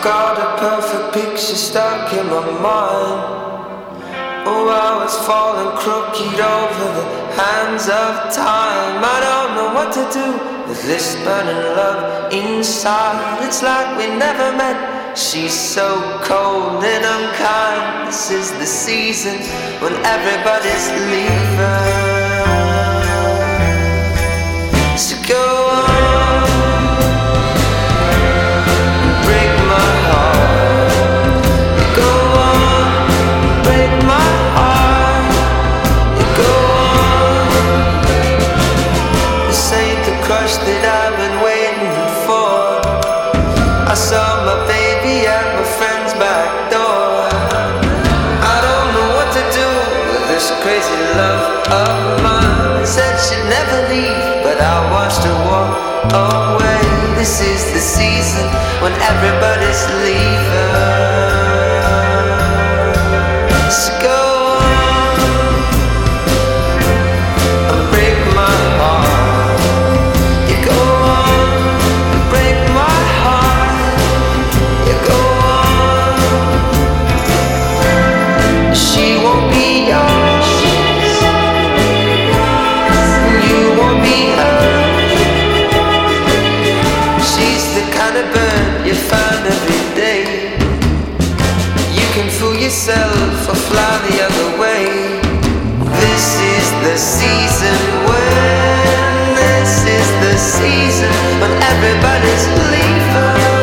Got a perfect picture stuck in my mind. Oh, how it's falling crooked over the hands of time. I don't know what to do with this burning love inside. It's like we never met. She's so cold and unkind. This is the season when everybody's leaving. So go on, break my heart. You go on, break my heart. You go on. This ain't the crush that I've been waiting for. I saw my baby at my friend's back door. I don't know what to do with this crazy love of mine. Said she'd never leave, but I watched her walk away. This is the season when everybody's leaving. So go on and break my heart. You go on and break my heart. You go on. She won't be yours. You won't be hers. She's the kind of bird you find every day. You can fool yourself or fly the other way. This is the season when, this is the season when everybody's leaving.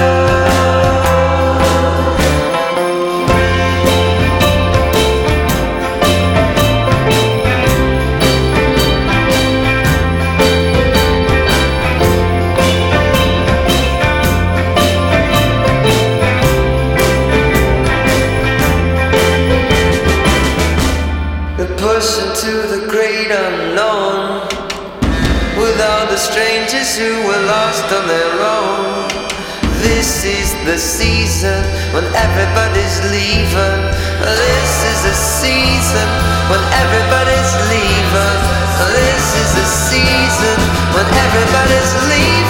Pushing to the great unknown, with all the strangers who were lost on their own. This is the season when everybody's leaving. This is the season when everybody's leaving. This is the season when everybody's leaving.